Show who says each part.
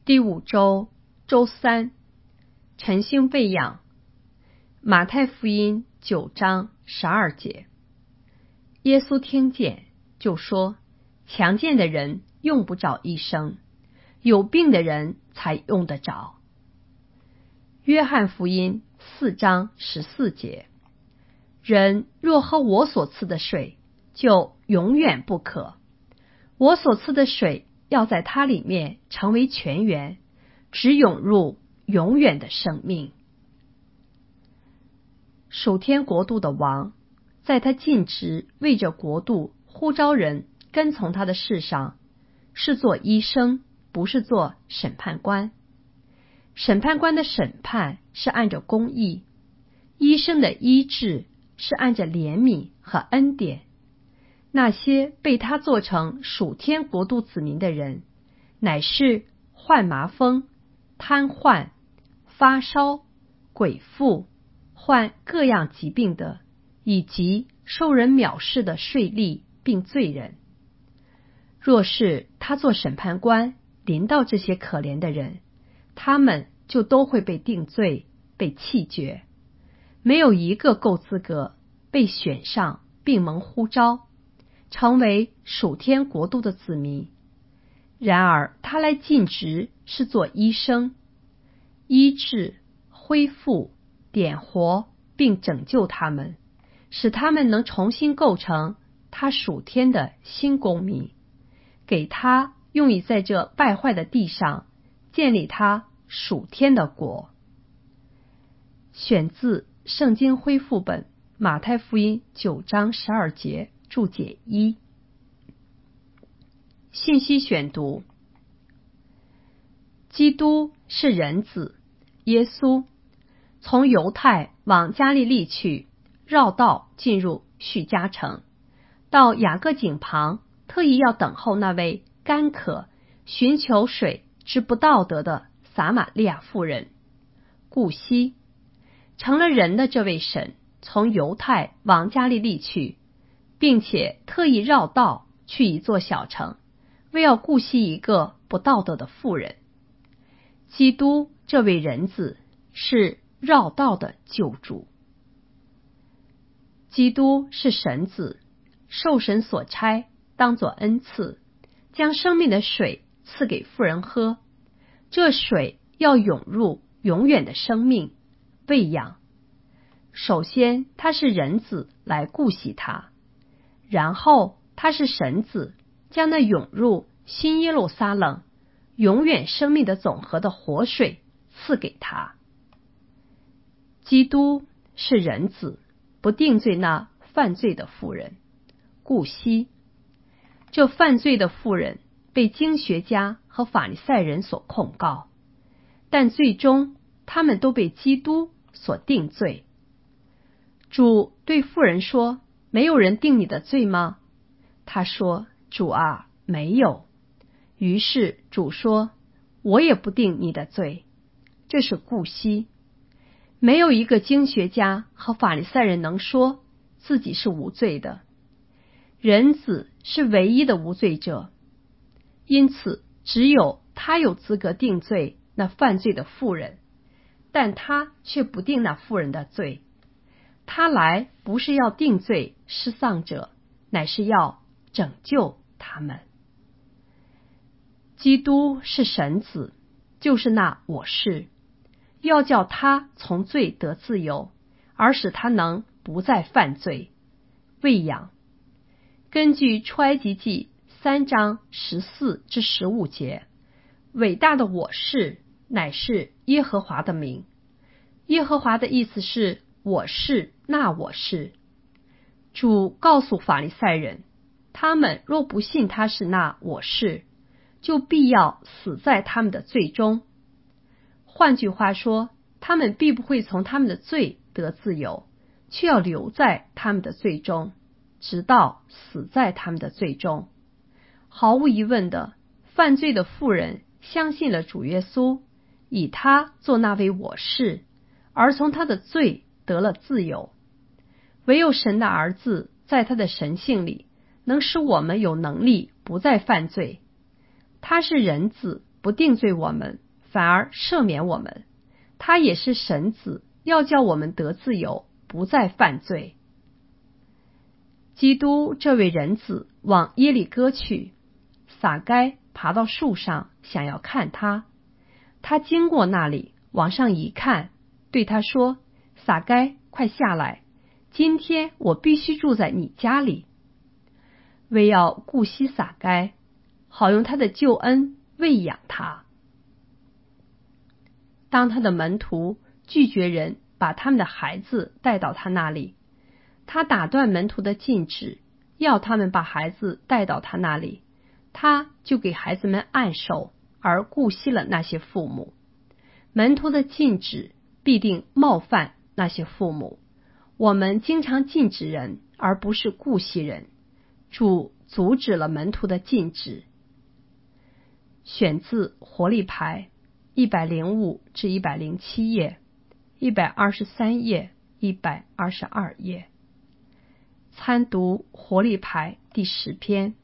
Speaker 1: 第5周周3，晨星喂养。马太福音9章12节。耶稣听见就说，强健的人用不着医生，有病的人才用得着。约翰福音4章14节。人若喝我所赐的水，就永远不渴。我所赐的水要在它里面成为泉源，直涌入永远的生命。属天国度的王，在他尽职为着国度呼召人跟从他的事上，是做医生，不是做审判官。审判官的审判是按着公义，医生的医治是按着怜悯和恩典。那些被他做成属天国度子民的人，乃是患麻风、瘫痪、发烧、鬼附、患各样疾病的，以及受人藐视的税吏并罪人。若是他做审判官临到这些可怜的人，他们就都会被定罪，被弃绝，没有一个够资格被选上并蒙呼召成为属天国度的子民。然而他来尽职是做医生，医治、恢复、点活并拯救他们，使他们能重新构成他属天的新公民，给他用以在这败坏的地上建立他属天的国。选自圣经恢复本马太福音9章12节注解1。信息选读。基督是人子，耶稣从犹太往加利利去，绕道进入叙加城，到雅各井旁，特意要等候那位干渴寻求水之不道德的撒玛利亚妇人。顾惜成了人的这位神从犹太往加利利去，并且特意绕道去一座小城，为要顾惜一个不道德的妇人。基督这位人子是绕道的救主。基督是神子，受神所差，当作恩赐，将生命的水赐给妇人喝，这水要涌入永远的生命，喂养。首先他是人子来顾惜他，然后他是神子，将那涌入新耶路撒冷永远生命的总和的活水赐给他。基督是人子，不定罪那犯罪的妇人。顾惜这犯罪的妇人被经学家和法利赛人所控告，但最终他们都被基督所定罪。主对妇人说，没有人定你的罪吗？他说，主啊，没有。于是主说，我也不定你的罪。这是顾惜。没有一个经学家和法利赛人能说自己是无罪的。人子是唯一的无罪者，因此只有他有资格定罪那犯罪的妇人，但他却不定那妇人的罪。他来不是要定罪失丧者，乃是要拯救他们。基督是神子，就是那我是，要叫他从罪得自由，而使他能不再犯罪。喂养。根据出埃及记3章14至15节，伟大的我是乃是耶和华的名。耶和华的意思是我是那我是。主告诉法利赛人，他们若不信他是那我是，就必要死在他们的罪中。换句话说，他们必不会从他们的罪得自由，却要留在他们的罪中，直到死在他们的罪中。毫无疑问的，犯罪的妇人相信了主耶稣，以他做那位我是，而从他的罪得了自由。唯有神的儿子在他的神性里，能使我们有能力不再犯罪。他是人子， 不定罪我们，反而赦免我们。他也是神子，要叫我们得自由，不再犯罪。基督这位人子往耶利哥去，撒该爬到树上，想要看他。他经过那里，往上一看，对他说：撒该，快下来，今天我必须住在你家里。为要顾惜撒该，好用他的救恩喂养他。当他的门徒拒绝人把他们的孩子带到他那里，他打断门徒的禁止，要他们把孩子带到他那里，他就给孩子们按手，而顾惜了那些父母。门徒的禁止必定冒犯那些父母。我们经常禁止人，而不是顾惜人。主阻止了门徒的禁止。选自活力牌105至107页，123页，122页。参读活力牌第10篇。